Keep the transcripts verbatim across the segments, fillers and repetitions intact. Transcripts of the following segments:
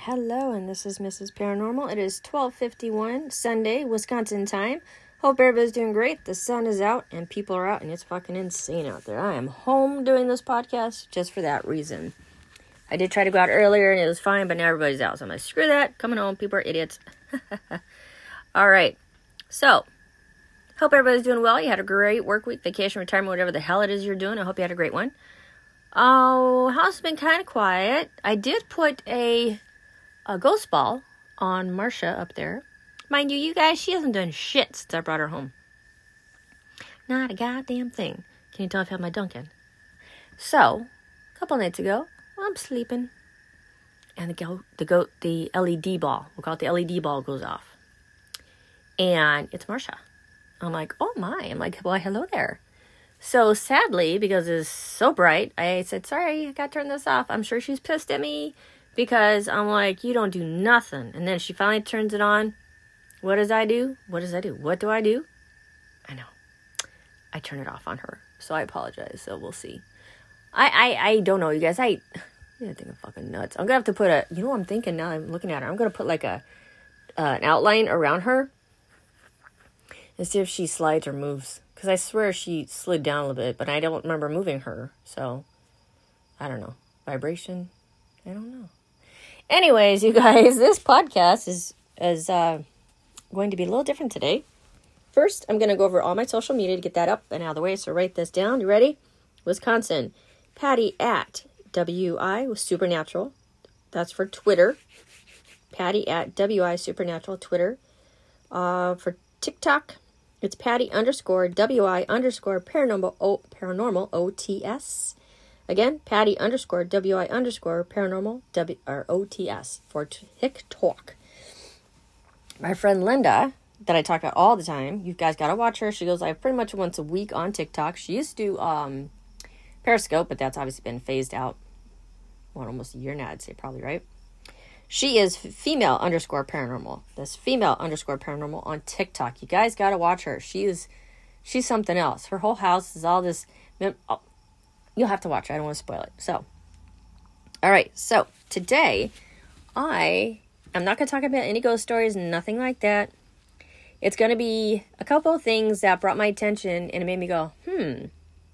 Hello, and this is Missus Paranormal. It is twelve fifty-one, Sunday, Wisconsin time. Hope everybody's doing great. The sun is out, and people are out, and it's fucking insane out there. I am home doing this podcast just for that reason. I did try to go out earlier, and it was fine, but now everybody's out. So I'm like, screw that. Coming home. People are idiots. All right. So, hope everybody's doing well. You had a great work week, vacation, retirement, whatever the hell it is you're doing. I hope you had a great one. Oh, house has been kind of quiet. I did put a... a ghost ball on Marcia up there. Mind you, you guys, she hasn't done shit since I brought her home. Not a goddamn thing. Can you tell I've had my Dunkin'? So, a couple nights ago, I'm sleeping, and the go the go the L E D ball, we'll call it the L E D ball, goes off, and it's Marcia. I'm like, oh my! I'm like, well, hello there. So sadly, because it's so bright, I said, sorry, I got to turn this off. I'm sure she's pissed at me. Because I'm like, you don't do nothing. And then she finally turns it on. What does I do? What does I do? What do I do? I know. I turn it off on her. So I apologize. So we'll see. I I, I don't know, you guys. I, I think I'm fucking nuts. I'm going to have to put a... You know what I'm thinking now? I'm looking at her. I'm going to put like a uh, an outline around her. And see if she slides or moves. Because I swear she slid down a little bit. But I don't remember moving her. So, I don't know. Vibration? I don't know. Anyways, you guys, this podcast is is uh, going to be a little different today. First, I'm going to go over all my social media to get that up and out of the way. So write this down. You ready? Wisconsin. Patty at W I Supernatural. That's for Twitter. Patty at W I Supernatural Twitter. Uh, for TikTok, it's Patty underscore W I underscore paranormal O paranormal O T S. Again, Patty underscore W I underscore paranormal W or O T S for TikTok. My friend Linda, that I talk about all the time, you guys gotta watch her. She goes live pretty much once a week on TikTok. She used to do um, Periscope, but that's obviously been phased out. Well, almost a year now, I'd say, probably, right? She is female underscore paranormal. That's female underscore paranormal on TikTok. You guys gotta watch her. She is, she's something else. Her whole house is all this. Oh, you'll have to watch it. I don't want to spoil it. So, all right. So, today, I am not going to talk about any ghost stories, nothing like that. It's going to be a couple of things that brought my attention, and it made me go, hmm.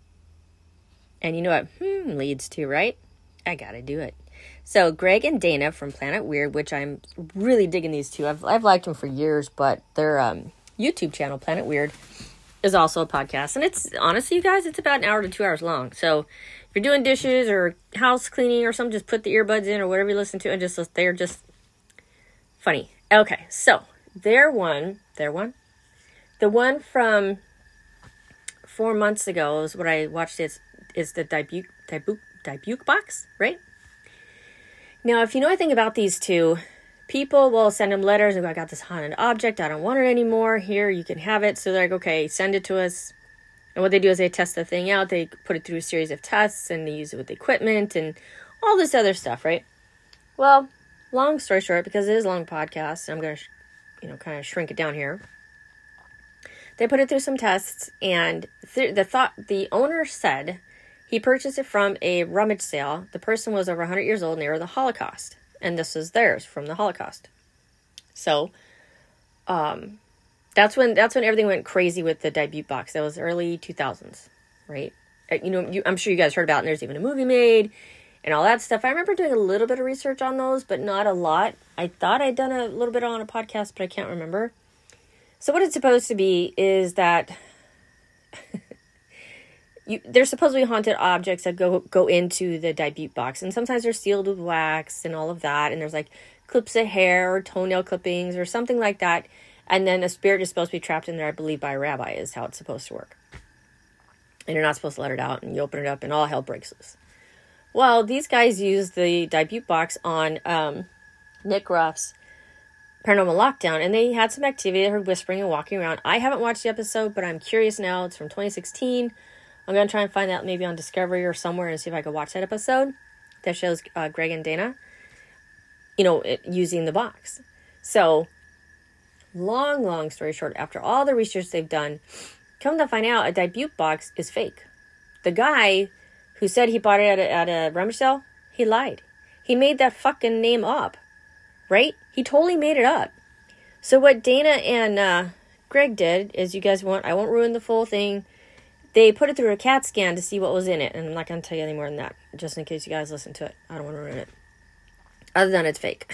And you know what hmm leads to, right? I got to do it. So, Greg and Dana from Planet Weird, which I'm really digging these two. I've, I've liked them for years, but their um, YouTube channel, Planet Weird, is also a podcast, and it's honestly, you guys, it's about an hour to two hours long. So if you're doing dishes or house cleaning or something, just put the earbuds in or whatever you listen to, and just they're just funny. Okay, so their one, their one, the one from four months ago is what I watched. Is is the debut debut debut box, right? Now, if you know anything about these two, people will send them letters and go, I got this haunted object. I don't want it anymore. Here, you can have it. So they're like, okay, send it to us. And what they do is they test the thing out. They put it through a series of tests and they use it with equipment and all this other stuff, right? Well, long story short, because it is a long podcast, I'm going to, you know, kind of shrink it down here. They put it through some tests, and th- the thought, the owner said he purchased it from a rummage sale. The person was over one hundred years old and they were in the Holocaust. And this is theirs from the Holocaust. So, um, that's when that's when everything went crazy with the debut box. That was early two thousands, right? You know, you, I'm sure you guys heard about it, and there's even a movie made and all that stuff. I remember doing a little bit of research on those, but not a lot. I thought I'd done a little bit on a podcast, but I can't remember. So what it's supposed to be is that You, there's supposed to be haunted objects that go go into the debut box. And sometimes they're sealed with wax and all of that. And there's like clips of hair or toenail clippings or something like that. And then a spirit is supposed to be trapped in there, I believe, by a rabbi is how it's supposed to work. And you're not supposed to let it out. And you open it up and all hell breaks loose. Well, these guys used the debut box on um, Nick Ruff's Paranormal Lockdown. And they had some activity. They heard whispering and walking around. I haven't watched the episode, but I'm curious now. It's from twenty sixteen. I'm going to try and find that maybe on Discovery or somewhere and see if I can watch that episode that shows uh, Greg and Dana, you know, it, using the box. So, long, long story short, after all the research they've done, come to find out a debut box is fake. The guy who said he bought it at a, at a rummage sale, he lied. He made that fucking name up. right? He totally made it up. So what Dana and uh, Greg did is, you guys won't, I won't ruin the full thing. They put it through a CAT scan to see what was in it. And I'm not going to tell you any more than that, just in case you guys listen to it. I don't want to ruin it. Other than it's fake.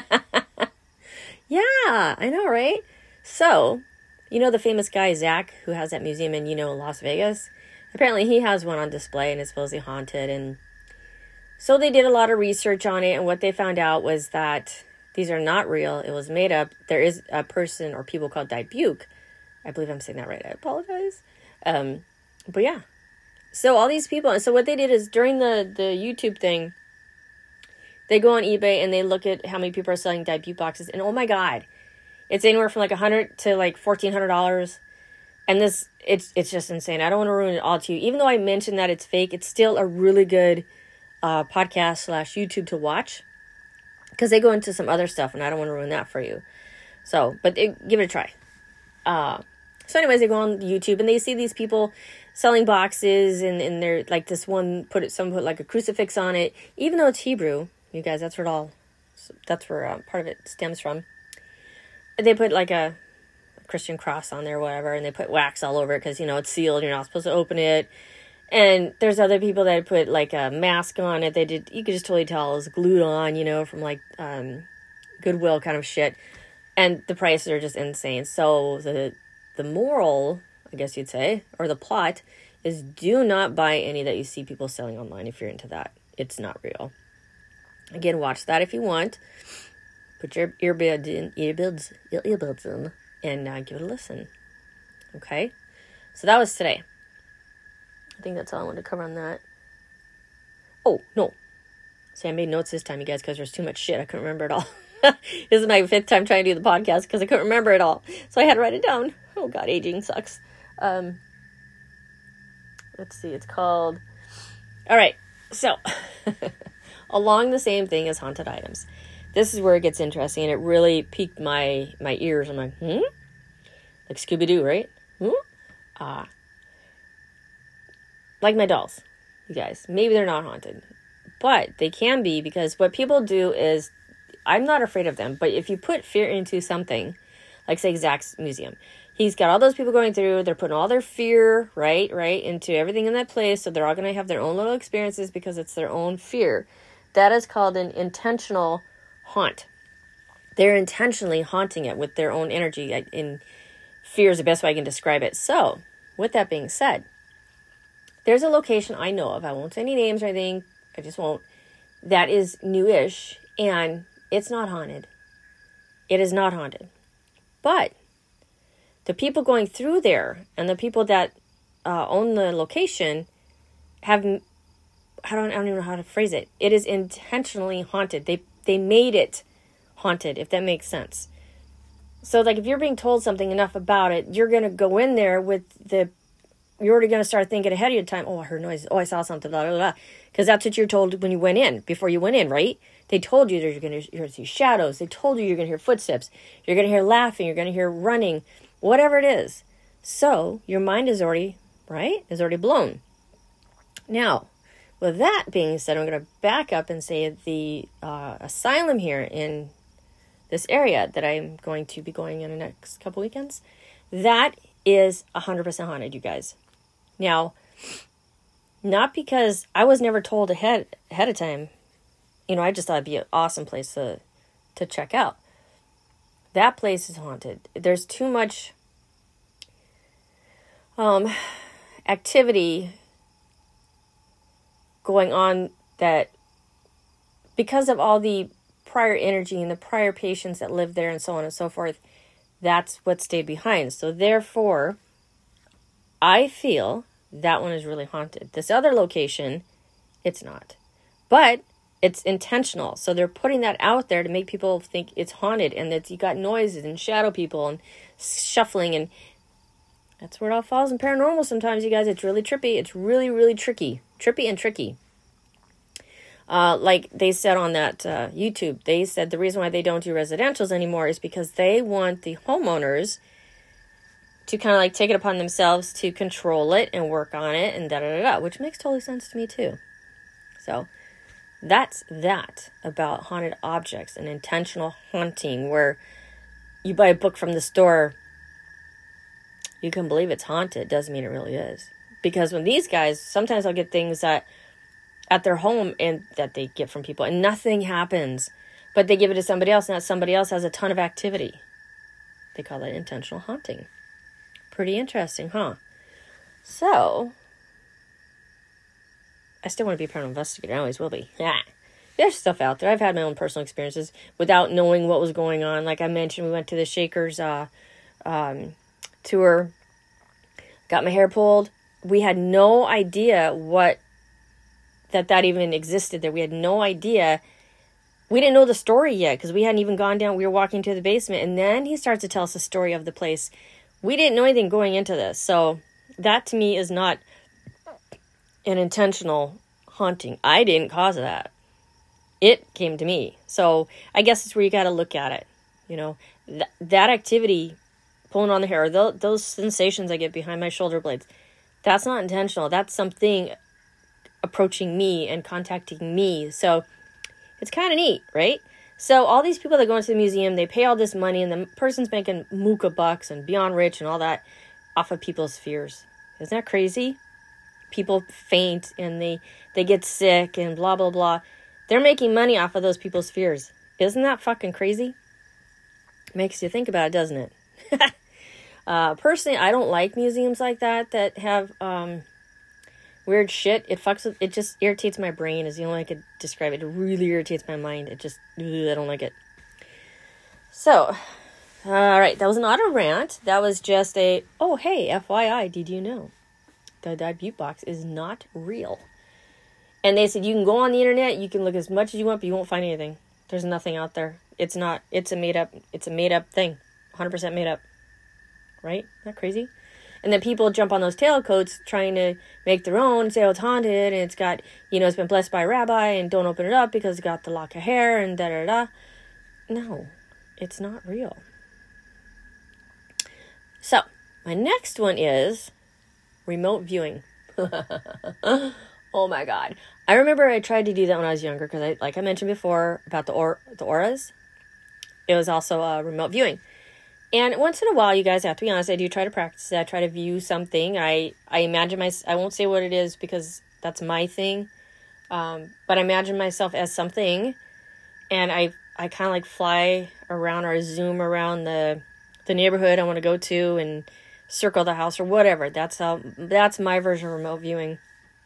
Yeah, I know, right? So, you know the famous guy, Zach, who has that museum in, you know, Las Vegas? Apparently he has one on display and it's supposedly haunted. And so they did a lot of research on it. And what they found out was that these are not real. It was made up. There is a person or people called Dybbuk. I believe I'm saying that right. I apologize. Um, but yeah. So all these people. So what they did is, during the, the YouTube thing, they go on eBay and they look at how many people are selling Dybbuk boxes. And oh my God, it's anywhere from like a hundred to like fourteen hundred dollars. And this, it's it's just insane. I don't want to ruin it all to you. Even though I mentioned that it's fake, it's still a really good uh, podcast slash YouTube to watch, because they go into some other stuff and I don't want to ruin that for you. So, but it, give it a try. Uh, so anyways, they go on YouTube and they see these people selling boxes, and, and they're like, this one put it, some put like a crucifix on it, even though it's Hebrew. You guys, that's where it all, that's where uh, part of it stems from. They put like a, a Christian cross on there, or whatever, and they put wax all over it because, you know, it's sealed. You're not supposed to open it. And there's other people that put like a mask on it. They did, you could just totally tell it was glued on, you know, from like um, Goodwill kind of shit. And the prices are just insane. So the the moral, I guess you'd say, or the plot, is do not buy any that you see people selling online if you're into that. It's not real. Again, watch that if you want. Put your earbuds in, earbuds, earbuds in, and uh, give it a listen. Okay? So that was today. I think that's all I wanted to cover on that. Oh, no. See, I made notes this time, you guys, because there's too much shit. I couldn't remember it all. This is my fifth time trying to do the podcast because I couldn't remember it all. So I had to write it down. Oh, God, aging sucks. Um, let's see. It's called... All right. So... along the same thing as haunted items. This is where it gets interesting, and it really piqued my, my ears. I'm like, hmm? Like Scooby-Doo, right? Hmm? Ah. Uh, like my dolls, you guys. Maybe they're not haunted, but they can be, because what people do is, I'm not afraid of them, but if you put fear into something, like say Zach's museum, he's got all those people going through, they're putting all their fear, right, right, into everything in that place, so they're all going to have their own little experiences because it's their own fear. That is called an intentional haunt. They're intentionally haunting it with their own energy. In fear is the best way I can describe it. So, with that being said, there's a location I know of. I won't say any names or anything. I just won't. That is newish, and it's not haunted. It is not haunted. But the people going through there and the people that uh, own the location have... I don't, I don't even know how to phrase it. It is intentionally haunted. They they made it haunted, if that makes sense. So, like, if you're being told something enough about it, you're going to go in there with the... You're already going to start thinking ahead of your time, oh, I heard noise. Oh, I saw something, blah, blah, blah. Because that's what you're told when you went in, before you went in, right? They told you that you're going to see shadows. They told you you're going to hear footsteps. You're going to hear laughing. You're going to hear running. Whatever it is. So, your mind is already, right? Is already blown. Now... with that being said, I'm going to back up and say the uh, asylum here in this area that I'm going to be going in the next couple weekends, that is one hundred percent haunted, you guys. Now, not because I was never told ahead ahead of time. You know, I just thought it'd be an awesome place to to check out. That place is haunted. There's too much um, activity going on, that because of all the prior energy and the prior patients that lived there and so on and so forth, that's what stayed behind. So therefore, I feel that one is really haunted. This other location, it's not. But it's intentional. So they're putting that out there to make people think it's haunted, and that you got noises and shadow people and shuffling, and that's where it all falls in paranormal sometimes, you guys. It's really trippy. It's really, really tricky. Trippy and tricky. Uh, like they said on that uh, YouTube, they said the reason why they don't do residentials anymore is because they want the homeowners to kind of like take it upon themselves to control it and work on it and da da da da, which makes total sense to me too. So That's that about haunted objects and intentional haunting, where you buy a book from the store, you can believe it's haunted, doesn't mean it really is. Because when these guys, sometimes I'll get things that at their home and that they get from people and nothing happens, but they give it to somebody else and that somebody else has a ton of activity. They call that intentional haunting. Pretty interesting, huh? So, I still want to be a paranormal investigator. I always will be. Yeah. There's stuff out there. I've had my own personal experiences without knowing what was going on. Like I mentioned, we went to the Shakers uh, um, tour, got my hair pulled. We had no idea what, that that even existed there. We had no idea. We didn't know the story yet because we hadn't even gone down. We were walking to the basement and then he starts to tell us the story of the place. We didn't know anything going into this. So that to me is not an intentional haunting. I didn't cause that. It came to me. So I guess it's where you got to look at it. You know, Th- that activity, pulling on the hair, th- those sensations I get behind my shoulder blades, that's not intentional. That's something approaching me and contacting me. So it's kind of neat, right? So all these people that go into the museum, they pay all this money and the person's making mooka bucks and beyond rich and all that off of people's fears. Isn't that crazy? People faint and they, they get sick and blah, blah, blah. They're making money off of those people's fears. Isn't that fucking crazy? Makes you think about it, doesn't it? uh, personally, I don't like museums like that that have um, weird shit. It fucks with, it just irritates my brain is the only way I could describe it. It really irritates my mind. It just, ugh, I don't like it. So, all right, that was an auto rant. That was just a, oh, hey, F Y I, did you know? The Dive Butte Box is not real. And they said, you can go on the internet, you can look as much as you want, but you won't find anything. There's nothing out there. It's not, it's a made up, it's a made up thing. one hundred percent made up. Right? Isn't that crazy? And then people jump on those tailcoats trying to make their own, say, oh, it's haunted, and it's got, you know, it's been blessed by a rabbi, and don't open it up because it's got the lock of hair, and da-da-da. No, it's not real. So, my next one is remote viewing. Oh my God. I remember I tried to do that when I was younger because, I, like I mentioned before, about the or the auras. It was also uh, remote viewing. And once in a while, you guys have to be honest, I do try to practice it. I try to view something. I, I imagine my, I won't say what it is because that's my thing. Um, but I imagine myself as something. And I, I kind of like fly around or zoom around the, the neighborhood I want to go to and circle the house or whatever. That's how, that's my version of remote viewing.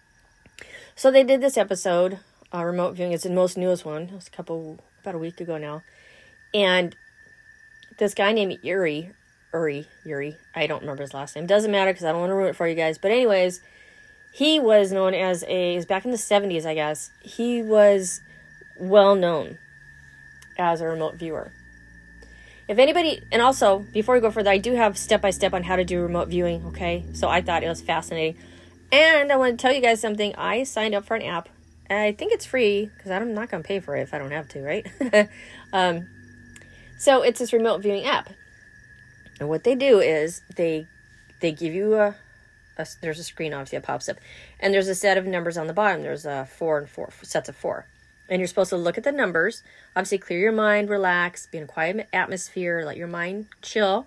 So they did this episode, uh, remote viewing. It's the most newest one. It was a couple, about a week ago now. And this guy named Uri, Uri, Uri, I don't remember his last name. Doesn't matter because I don't want to ruin it for you guys. But anyways, he was known as a, it was back in the seventies, I guess. He was well known as a remote viewer. If anybody, and also, before we go further, I do have step-by-step on how to do remote viewing, okay? So I thought it was fascinating. And I want to tell you guys something. I signed up for an app. And I think it's free because I'm not going to pay for it if I don't have to, right? um, so it's this remote viewing app. And what they do is they they give you a, a, there's a screen, obviously, that pops up. And there's a set of numbers on the bottom. There's a four and four, sets of four. And you're supposed to look at the numbers. Obviously, clear your mind, relax, be in a quiet atmosphere, let your mind chill.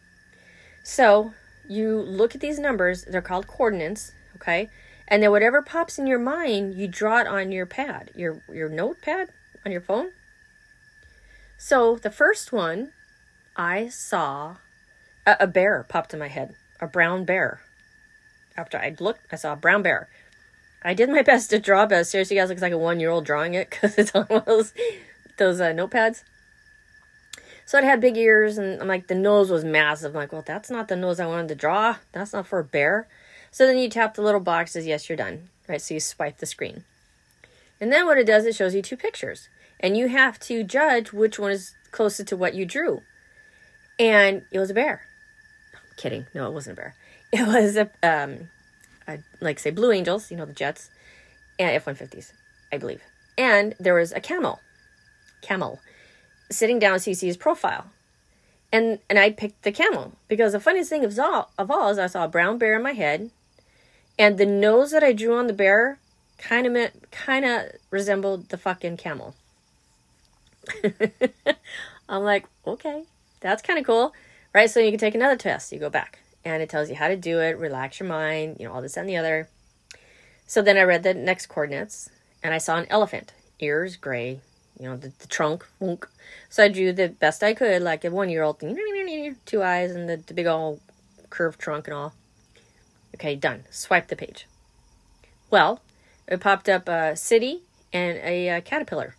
So you look at these numbers. They're called coordinates. Okay, and then whatever pops in your mind, you draw it on your pad, your your notepad on your phone. So the first one, I saw a, a bear popped in my head, a brown bear. After I looked, I saw a brown bear. I did my best to draw, but seriously, guys, looks like a one-year-old drawing it because it's on one of those those uh, notepads. So it had big ears, and I'm like, the nose was massive. I'm like, well, that's not the nose I wanted to draw. That's not for a bear. So then you tap the little box, says, yes, you're done. Right, so you swipe the screen. And then what it does, it shows you two pictures. And you have to judge which one is closest to what you drew. And it was a bear. I'm kidding. No, it wasn't a bear. It was, a, um, a like, say, Blue Angels, you know, the jets, and F one fifties, I believe. And there was a camel, camel, sitting down so you see his profile. And and I picked the camel. Because the funniest thing of all, of all is I saw a brown bear in my head. And the nose that I drew on the bear Kind of, kind of resembled the fucking camel. I'm like, okay, that's kind of cool, right? So you can take another test. You go back, and it tells you how to do it, relax your mind, you know, all this and the other. So then I read the next coordinates, and I saw an elephant, ears gray, you know, the, the trunk, wonk. So I drew the best I could, like a one-year-old thing, two eyes and the, the big old curved trunk and all. Okay, done. Swipe the page. Well, it popped up a city and a, a caterpillar.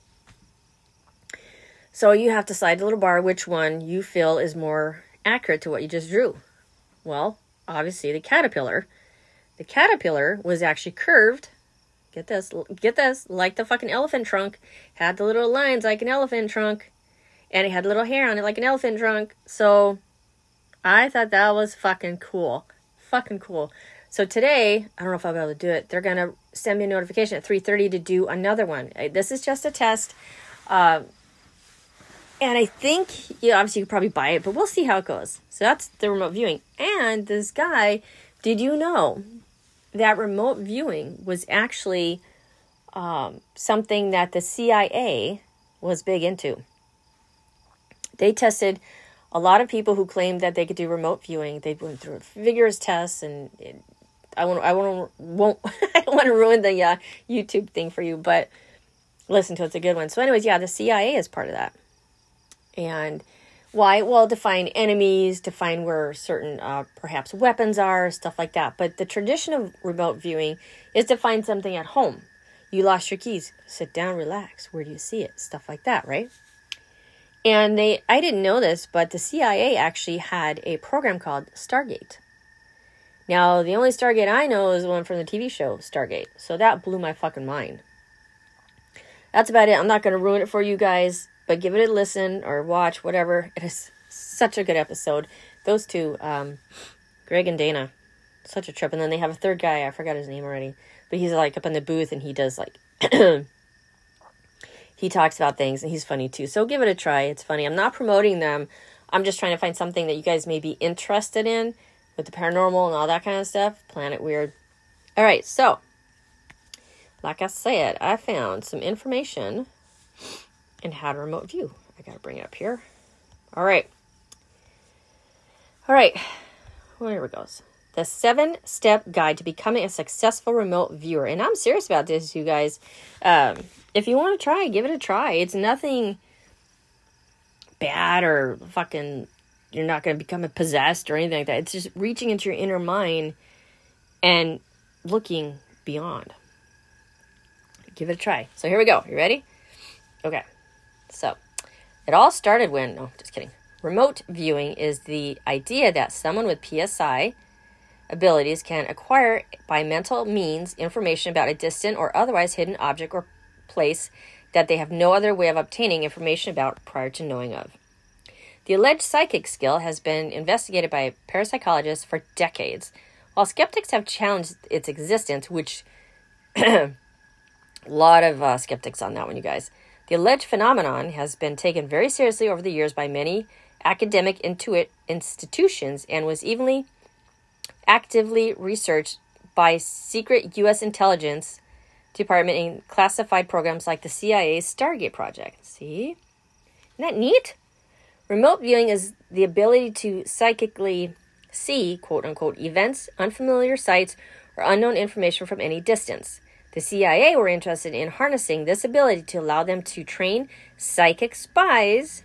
So you have to slide the little bar which one you feel is more accurate to what you just drew. Well, obviously the caterpillar. The caterpillar was actually curved. Get this, get this, like the fucking elephant trunk. Had the little lines like an elephant trunk. And it had little hair on it like an elephant trunk. So I thought that was fucking cool. Fucking cool. So today, I don't know if I'll be able to do it. They're going to send me a notification at three thirty to do another one. This is just a test. Uh, and I think, you know, obviously you could probably buy it, but we'll see how it goes. So that's the remote viewing. And this guy, did you know that remote viewing was actually um, something that the C I A was big into? They tested a lot of people who claimed that they could do remote viewing. They went through vigorous tests, and it, I won't, I won't, won't I don't want to ruin the uh, YouTube thing for you, but listen to it, it's a good one. So anyways, yeah, the C I A is part of that. And why? Well, to find enemies, to find where certain, uh, perhaps weapons are, stuff like that. But the tradition of remote viewing is to find something at home. You lost your keys. Sit down, relax. Where do you see it? Stuff like that, right? And they, I didn't know this, but the C I A actually had a program called Stargate. Now, the only Stargate I know is the one from the T V show Stargate. So that blew my fucking mind. That's about it. I'm not going to ruin it for you guys, but give it a listen or watch, whatever. It is such a good episode. Those two, um, Greg and Dana, such a trip. And then they have a third guy. I forgot his name already. But he's like up in the booth and he does like... he talks about things and he's funny too. So give it a try. It's funny. I'm not promoting them. I'm just trying to find something that you guys may be interested in with the paranormal and all that kind of stuff. Planet Weird. All right. So, like I said, I found some information in how to remote view. I got to bring it up here. All right. All right. Well, here it goes. The seven-step guide to becoming a successful remote viewer. And I'm serious about this, you guys. Um, if you want to try, give it a try. It's nothing bad or fucking, you're not going to become possessed or anything like that. It's just reaching into your inner mind and looking beyond. Give it a try. So here we go. You ready? Okay. So it all started when, no, just kidding. Remote viewing is the idea that someone with P S I abilities can acquire by mental means information about a distant or otherwise hidden object or place that they have no other way of obtaining information about prior to knowing of. The alleged psychic skill has been investigated by parapsychologists for decades. While skeptics have challenged its existence, which a lot of uh, skeptics on that one, you guys. The alleged phenomenon has been taken very seriously over the years by many academic intuit institutions and was evenly actively researched by secret U S intelligence department in classified programs like the C I A's Stargate project. See? Isn't that neat? Remote viewing is the ability to psychically see, quote-unquote, events, unfamiliar sights, or unknown information from any distance. The C I A were interested in harnessing this ability to allow them to train psychic spies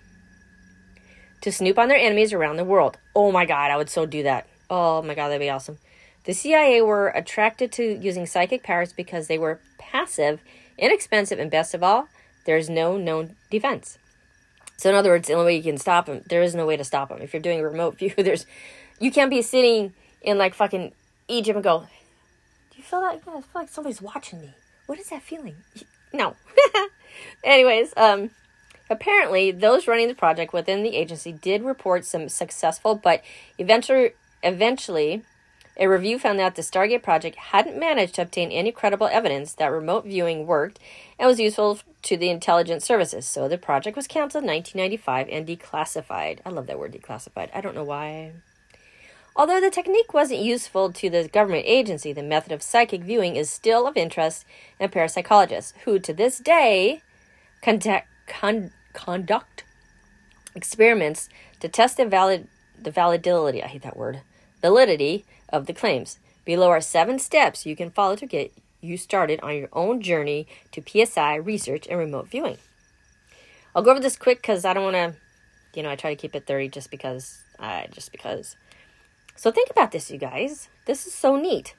to snoop on their enemies around the world. Oh my God, I would so do that. Oh my God, that'd be awesome. The C I A were attracted to using psychic powers because they were passive, inexpensive, and best of all, there's no known defense. So in other words, the only way you can stop them, there is no way to stop them. If you're doing a remote view, there's, you can't be sitting in like fucking Egypt and go, do you feel that? Yeah, I feel like somebody's watching me. What is that feeling? No. Anyways, um, apparently those running the project within the agency did report some successful, but eventually, eventually, a review found that the Stargate project hadn't managed to obtain any credible evidence that remote viewing worked and was useful to the intelligence services. So the project was canceled in nineteen ninety-five and declassified. I love that word, declassified. I don't know why. Although the technique wasn't useful to the government agency, the method of psychic viewing is still of interest in parapsychologists, who to this day conduct, con, conduct experiments to test the valid the validity, I hate that word, validity of the claims. Below are seven steps you can follow to get you started on your own journey to P S I research and remote viewing. I'll go over this quick because I don't want to, you know, I try to keep it thirty just because, uh, just because. So think about this, you guys. This is so neat.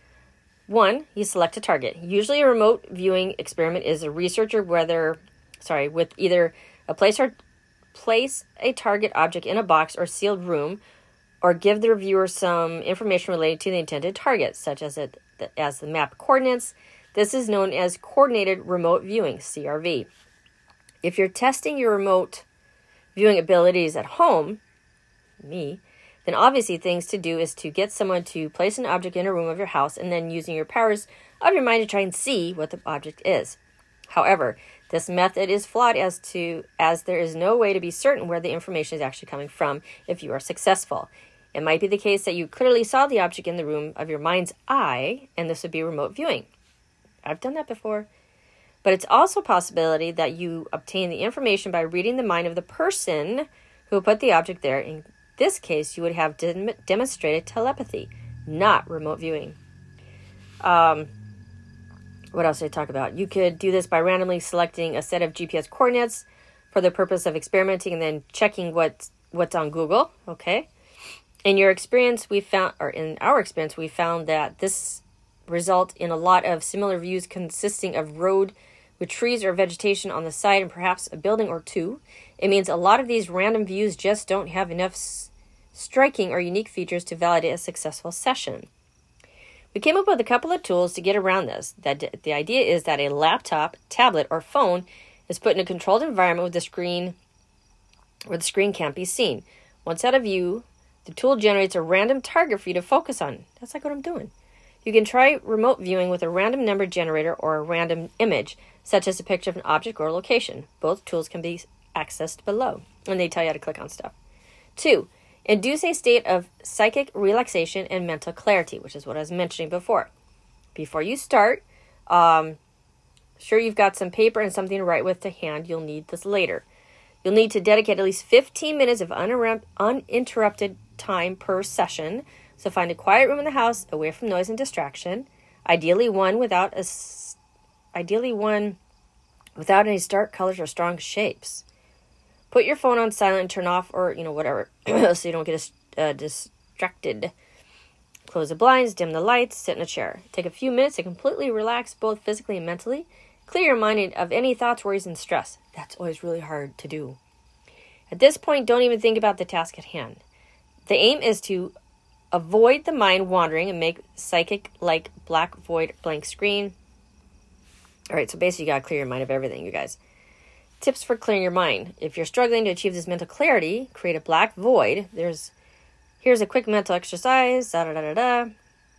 One, you select a target. Usually a remote viewing experiment is a researcher whether, sorry, with either a place or place a target object in a box or sealed room, or give the reviewer some information related to the intended target, such as it as the map coordinates. This is known as coordinated remote viewing, C R V. If you're testing your remote viewing abilities at home, me, then obviously things to do is to get someone to place an object in a room of your house and then using your powers of your mind to try and see what the object is. However, this method is flawed as to as there is no way to be certain where the information is actually coming from if you are successful. It might be the case that you clearly saw the object in the room of your mind's eye, and this would be remote viewing. I've done that before. But it's also a possibility that you obtain the information by reading the mind of the person who put the object there. In this case, you would have dem- demonstrated telepathy, not remote viewing. Um, what else did I talk about? You could do this by randomly selecting a set of G P S coordinates for the purpose of experimenting and then checking what's, what's on Google, okay? In your experience, we found, or in our experience, we found that this result in a lot of similar views consisting of road with trees or vegetation on the side and perhaps a building or two. It means a lot of these random views just don't have enough s- striking or unique features to validate a successful session. We came up with a couple of tools to get around this. That the idea is that a laptop, tablet, or phone is put in a controlled environment with the screen where the screen can't be seen. Once out of view, the tool generates a random target for you to focus on. That's like what I'm doing. You can try remote viewing with a random number generator or a random image, such as a picture of an object or location. Both tools can be accessed below, and they tell you how to click on stuff. Two, induce a state of psychic relaxation and mental clarity, which is what I was mentioning before. Before you start, um, sure you've got some paper and something to write with to hand. You'll need this later. You'll need to dedicate at least fifteen minutes of uninterrupt- uninterrupted time per session. So find a quiet room in the house, away from noise and distraction. Ideally one without a, ideally one without any stark colors or strong shapes. Put your phone on silent and turn off, or you know whatever, so you don't get uh, distracted. Close the blinds, dim the lights, sit in a chair. Take a few minutes to completely relax, both physically and mentally. Clear your mind of any thoughts, worries, and stress. That's always really hard to do. At this point, don't even think about the task at hand. The aim is to avoid the mind wandering and make psychic like black void blank screen. All right, so basically you got to clear your mind of everything, you guys. Tips for clearing your mind. If you're struggling to achieve this mental clarity, create a black void. There's Here's a quick mental exercise. Da, da, da, da, da.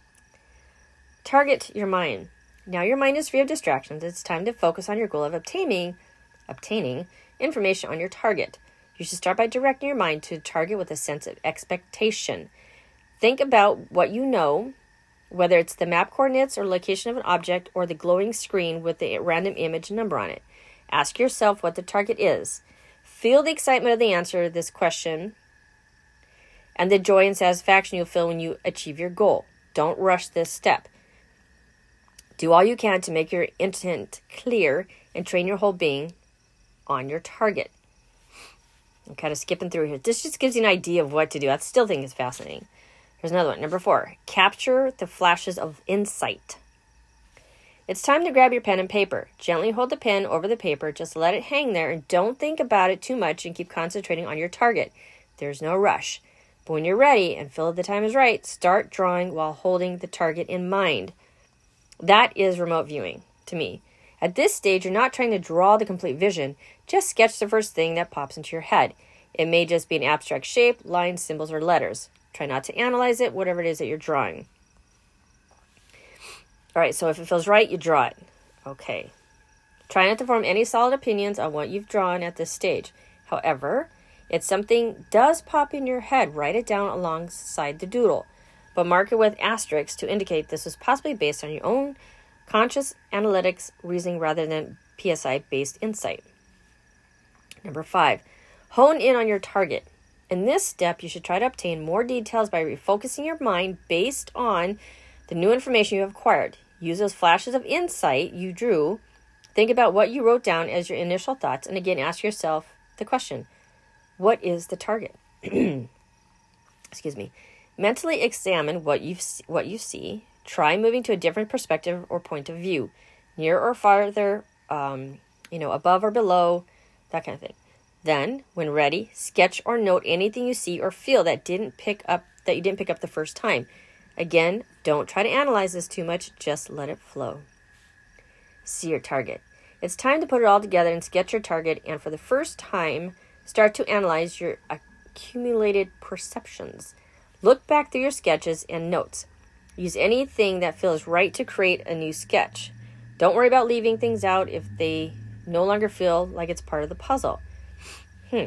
Target your mind. Now your mind is free of distractions. It's time to focus on your goal of obtaining, obtaining information on your target. You should start by directing your mind to a target with a sense of expectation. Think about what you know, whether it's the map coordinates or location of an object or the glowing screen with the random image and number on it. Ask yourself what the target is. Feel the excitement of the answer to this question and the joy and satisfaction you'll feel when you achieve your goal. Don't rush this step. Do all you can to make your intent clear and train your whole being on your target. I'm kind of skipping through here. This just gives you an idea of what to do. I still think it's fascinating. Here's another one. Number four, capture the flashes of insight. It's time to grab your pen and paper. Gently hold the pen over the paper. Just let it hang there and don't think about it too much and keep concentrating on your target. There's no rush. But when you're ready and feel the time is right, start drawing while holding the target in mind. That is remote viewing to me. At this stage, you're not trying to draw the complete vision. Just sketch the first thing that pops into your head. It may just be an abstract shape, lines, symbols, or letters. Try not to analyze it, whatever it is that you're drawing. All right, so if it feels right, you draw it. Okay. Try not to form any solid opinions on what you've drawn at this stage. However, If something does pop in your head, write it down alongside the doodle, but mark it with asterisks to indicate this is possibly based on your own conscious analytics reasoning rather than P S I-based insight. Number five, hone in on your target. In this step, you should try to obtain more details by refocusing your mind based on the new information you have acquired. Use those flashes of insight you drew. Think about what you wrote down as your initial thoughts, and again, ask yourself the question, what is the target? Excuse me. Mentally examine what you what you see. Try moving to a different perspective or point of view, near or farther, um, you know, above or below, that kind of thing. Then, when ready, sketch or note anything you see or feel that didn't pick up that you didn't pick up the first time. Again, don't try to analyze this too much. Just let it flow. See your target. It's time to put it all together and sketch your target, and for the first time, start to analyze your accumulated perceptions. Look back through your sketches and notes. Use anything that feels right to create a new sketch. Don't worry about leaving things out if they no longer feel like it's part of the puzzle. Hmm.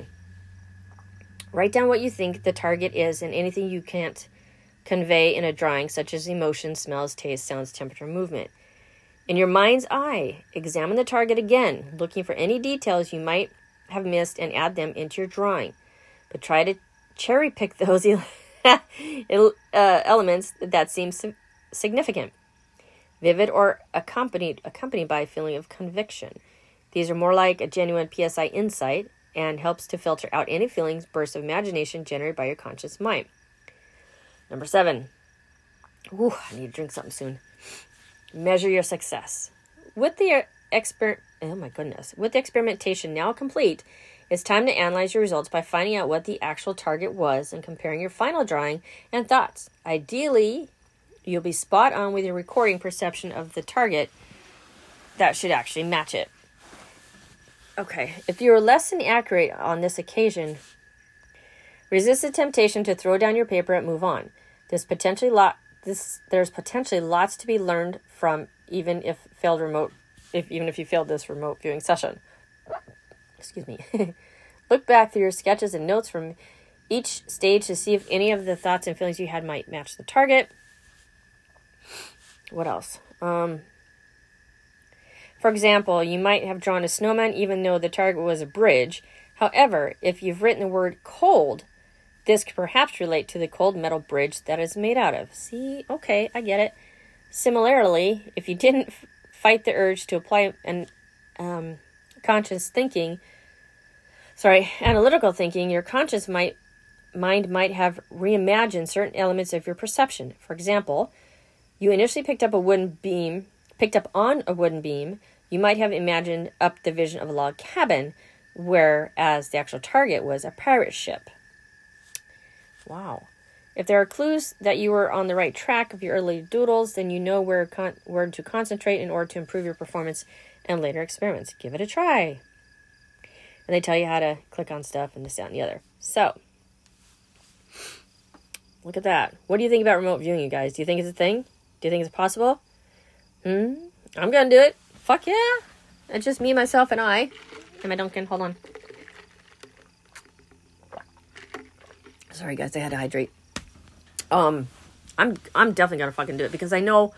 Write down what you think the target is and anything you can't convey in a drawing, such as emotions, smells, taste, sounds, temperature, movement. In your mind's eye, examine the target again, looking for any details you might have missed and add them into your drawing. But try to cherry pick those uh, elements that seem significant, vivid, or accompanied accompanied by a feeling of conviction. These are more like a genuine P S I insight and helps to filter out any feelings, bursts of imagination generated by your conscious mind. Number seven. Ooh, I need to drink something soon. Measure your success. With the exper- oh my goodness, with the experimentation now complete, it's time to analyze your results by finding out what the actual target was and comparing your final drawing and thoughts. Ideally, you'll be spot on with your recording perception of the target that should actually match it. Okay, if you're less than accurate on this occasion, resist the temptation to throw down your paper and move on. There's potentially lot this there's potentially lots to be learned from even if failed remote if even if you failed this remote viewing session. Excuse me. Look back through your sketches and notes from each stage to see if any of the thoughts and feelings you had might match the target. What else? Um, for example, you might have drawn a snowman even though the target was a bridge. However, if you've written the word cold, this could perhaps relate to the cold metal bridge that it's made out of. See? Okay, I get it. Similarly, if you didn't f- fight the urge to apply an um, conscious thinking, sorry, analytical thinking, your conscious might mind might have reimagined certain elements of your perception. For example, you initially picked up a wooden beam, picked up on a wooden beam. You might have imagined up the vision of a log cabin, whereas the actual target was a pirate ship. Wow. If there are clues that you were on the right track of your early doodles, then you know where con- where to concentrate in order to improve your performance and later experiments. Give it a try. And they tell you how to click on stuff and this, that, and the other. So, look at that. What do you think about remote viewing, you guys? Do you think it's a thing? Do you think it's possible? Hmm? I'm going to do it. Fuck yeah. It's just me, myself, and I. And my Duncan. Hold on. Sorry, guys. I had to hydrate. Um, I'm I'm definitely going to fucking do it because I know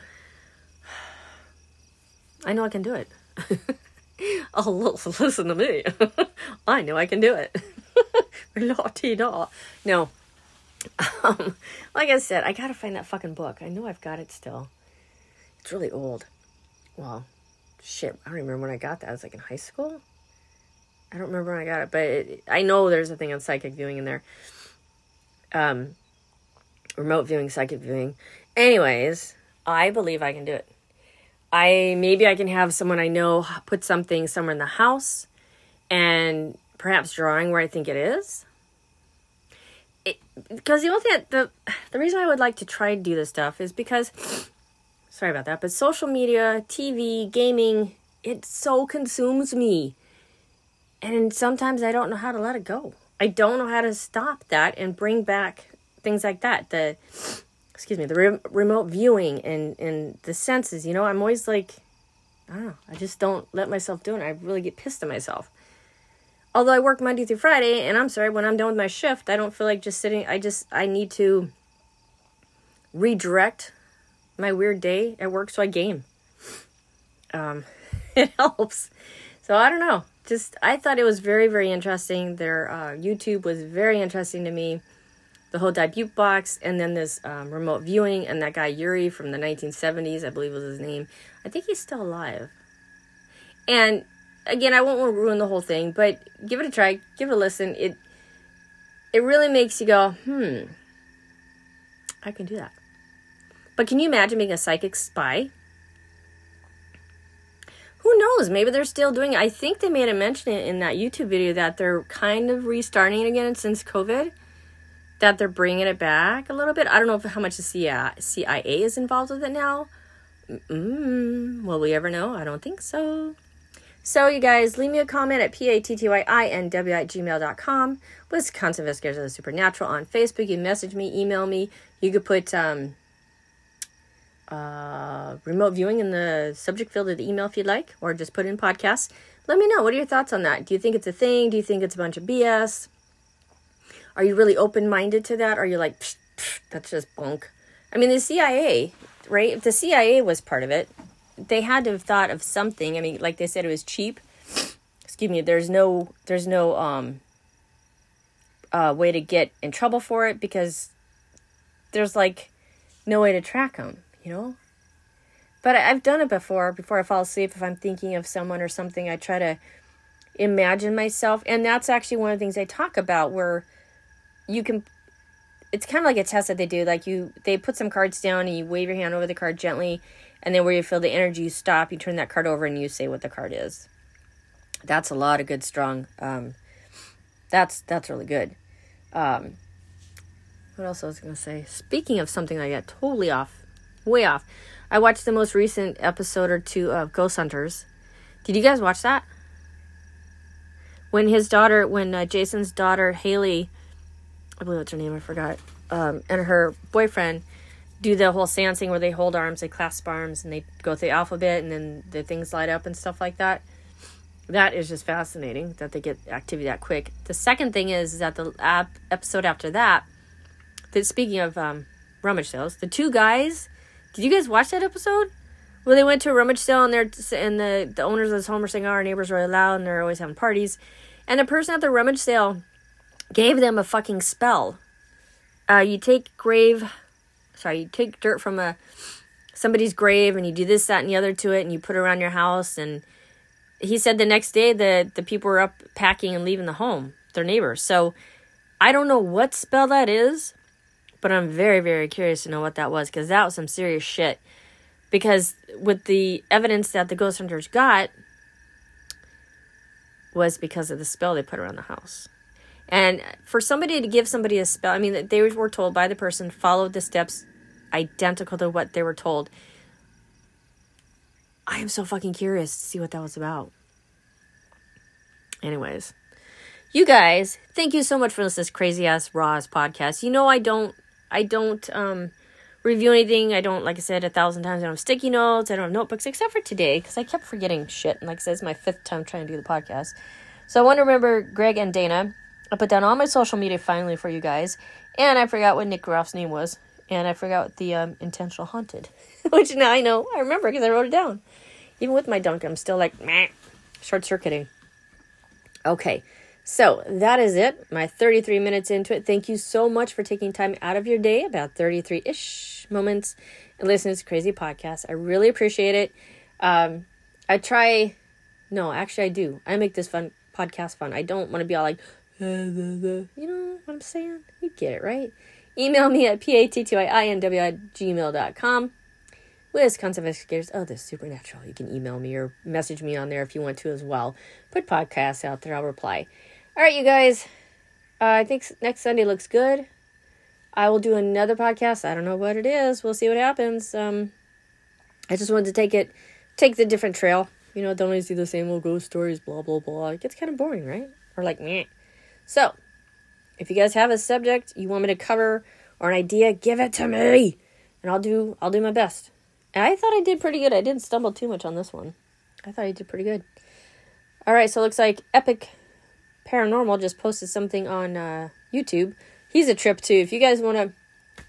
I know I can do it. Oh, listen to me. I know I can do it. No. Um, like I said, I gotta find that fucking book. I know I've got it still. It's really old. Well, shit, I don't remember when I got that. I was like in high school. I don't remember when I got it, but it, I know there's a thing on psychic viewing in there. Um, remote viewing, psychic viewing. Anyways, I believe I can do it. I maybe I can have someone I know put something somewhere in the house and perhaps drawing where I think it is. It, because the only thing that, the the reason I would like to try to do this stuff is because, sorry about that, but social media, T V, gaming, it so consumes me. And sometimes I don't know how to let it go. I don't know how to stop that and bring back things like that. The, excuse me, the re- remote viewing and, and the senses, you know, I'm always like, I don't know, I just don't let myself do it. I really get pissed at myself. although I work Monday through Friday, and I'm sorry, when I'm done with my shift, I don't feel like just sitting. I just, I need to redirect my weird day at work, so I game. Um, it helps. So I don't know. Just, I thought it was very, very interesting. Their uh, YouTube was very interesting to me. The whole debut box, and then this um, remote viewing, and that guy Yuri from the nineteen seventies, I believe was his name. I think he's still alive. And again, I won't ruin the whole thing, but give it a try, give it a listen. It it really makes you go, hmm, I can do that. But can you imagine being a psychic spy? Who knows? Maybe they're still doing it. I think they made a mention in that YouTube video that they're kind of restarting it again since COVID. That they're bringing it back a little bit. I don't know if, how much the C I A is involved with it now. Mm-mm. Will we ever know? I don't think so. So, you guys, leave me a comment at P A T T Y I N W at gmail dot com. Wisconsin Investigators of the Supernatural on Facebook. You can message me, email me. You could put um, uh, remote viewing in the subject field of the email if you'd like, or just put in podcasts. Let me know. What are your thoughts on that? Do you think it's a thing? Do you think it's a bunch of B S? Are you really open-minded to that? Or are you like, psh, psh, that's just bunk? I mean, the C I A, right? If the C I A was part of it, they had to have thought of something. I mean, like they said, it was cheap. Excuse me. There's no, there's no um, uh, way to get in trouble for it because there's like no way to track them, you know? But I've done it before. Before I fall asleep, if I'm thinking of someone or something, I try to imagine myself. And that's actually one of the things I talk about where you can, it's kind of like a test that they do. Like you, they put some cards down and you wave your hand over the card gently. And then where you feel the energy, you stop, you turn that card over and you say what the card is. That's a lot of good, strong, um, that's, that's really good. Um, what else I was going to say? Speaking of something I got totally off, way off. I watched the most recent episode or two of Ghost Hunters. Did you guys watch that? When his daughter, when uh, Jason's daughter, Haley, I believe that's her name, I forgot, um, and her boyfriend do the whole seancing where they hold arms, they clasp arms, and they go through the alphabet, and then the things light up and stuff like that. That is just fascinating, that they get activity that quick. The second thing is, is that the ap- episode after that, that speaking of um, rummage sales, the two guys, did you guys watch that episode? Where they went to a rummage sale, and, they're, and the, the owners of this home are saying, oh, our neighbors are really loud, and they're always having parties. And the person at the rummage sale gave them a fucking spell. Uh, you take grave, sorry, you take dirt from a somebody's grave and you do this, that, and the other to it and you put it around your house. And he said the next day the, the people were up packing and leaving the home, their neighbors. So I don't know what spell that is, but I'm very, very curious to know what that was because that was some serious shit. Because with the evidence that the ghost hunters got was because of the spell they put around the house. And for somebody to give somebody a spell, I mean, they were told by the person, followed the steps identical to what they were told. I am so fucking curious to see what that was about. Anyways, you guys, thank you so much for listening to this crazy ass Raws podcast. You know, I don't, I don't um, review anything. I don't, like I said a thousand times, I don't have sticky notes. I don't have notebooks except for today because I kept forgetting shit. And like I said, it's my fifth time trying to do the podcast. So I want to remember Greg and Dana. I put down all my social media finally for you guys. And I forgot what Nick Groff's name was. And I forgot the um, intentional haunted. Which now I know. I remember because I wrote it down. Even with my dunk, I'm still like, meh, short-circuiting. Okay. So that is it. My thirty-three minutes into it. Thank you so much for taking time out of your day, about thirty-three-ish moments, and listening to this crazy podcast. I really appreciate it. Um, I try... No, actually I do. I make this fun podcast fun. I don't want to be all like... You know what I'm saying? You get it, right? Email me at P A T T Y I N W at gmail dot com. Wisconsin Investigators of the Supernatural. You can email me or message me on there if you want to as well. Put podcasts out there. I'll reply. All right, you guys. Uh, I think next Sunday looks good. I will do another podcast. I don't know what it is. We'll see what happens. Um, I just wanted to take it, take the different trail. You know, don't always do the same old ghost stories, blah, blah, blah. It gets kind of boring, right? Or like, meh. So, if you guys have a subject you want me to cover or an idea, give it to me. And I'll do I'll do my best. And I thought I did pretty good. I didn't stumble too much on this one. I thought I did pretty good. All right, so it looks like epic Paranormal just posted something on uh, YouTube. He's a trip too. If you guys want to,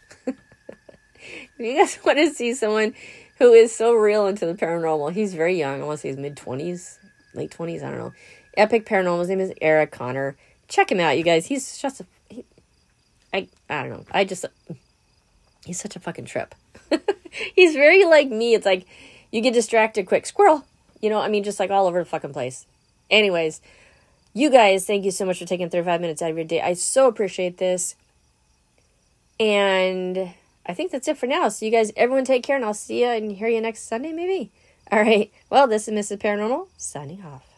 if you guys want to see someone who is so real into the paranormal, he's very young. I want to say he's mid twenties, late twenties. I don't know. Epic Paranormal. His name is Eric Connor. Check him out, you guys. He's just a, he, I I don't know. I just he's such a fucking trip. He's very like me. It's like you get distracted quick. Squirrel. You know, I mean, just like all over the fucking place. Anyways, you guys, thank you so much for taking thirty-five minutes out of your day. I so appreciate this. And I think that's it for now. So you guys, everyone take care, and I'll see you and hear you next Sunday, maybe. All right. Well, this is Missus Paranormal, signing off.